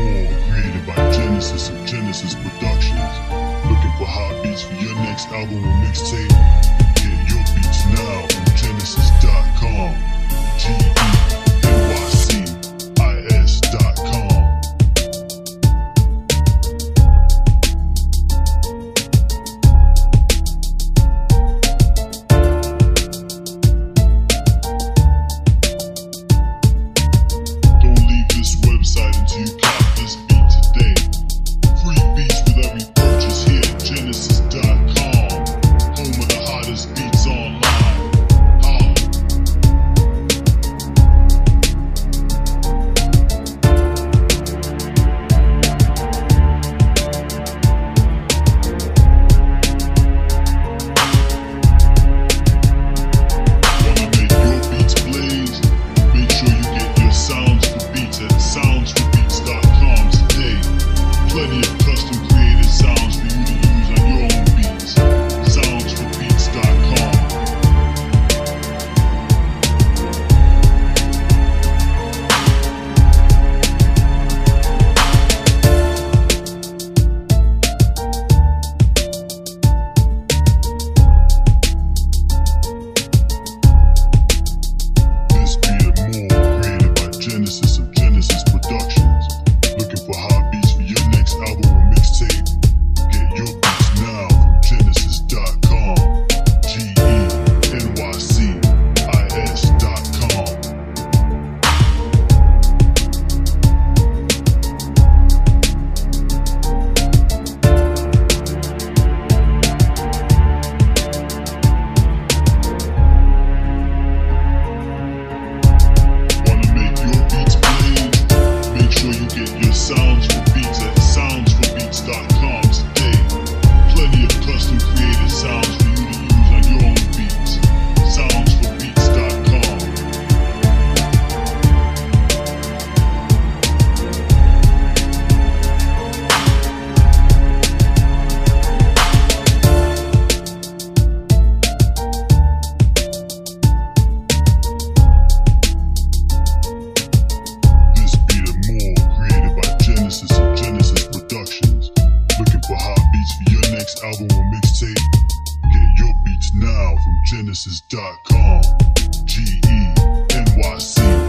more, created by Genesis of Genesis Productions. Looking for hot beats for your next album or mixtape? Get your beats now from Genesis.com. GENYCIS.com. Website until you cop this beat today. Free beats with every purchase here at Genesis.com. Home of the hottest beats online. Wanna make your beats blaze? Make sure you get your sounds for beats at soundsforbeats.com today. Plenty of custom created sounds for you to use on your own beats. Soundsforbeats.com. This beat and more, created by Genesis of Genesis Productions. Looking for hot beats for your next album or mixtape? Get your beats now from Genesis.com. GENYCIS.com. Wanna make your beats blaze? Make sure you get your sounds for beats at soundsforbeats.com today. Plenty of custom created sounds for you to use on your own beats. Soundsforbeats.com. This beat and more, created by Genesis of Genesis Productions. Looking for hot beats for your next album or mixtape? Get your beats now from Genesis.com. GENYC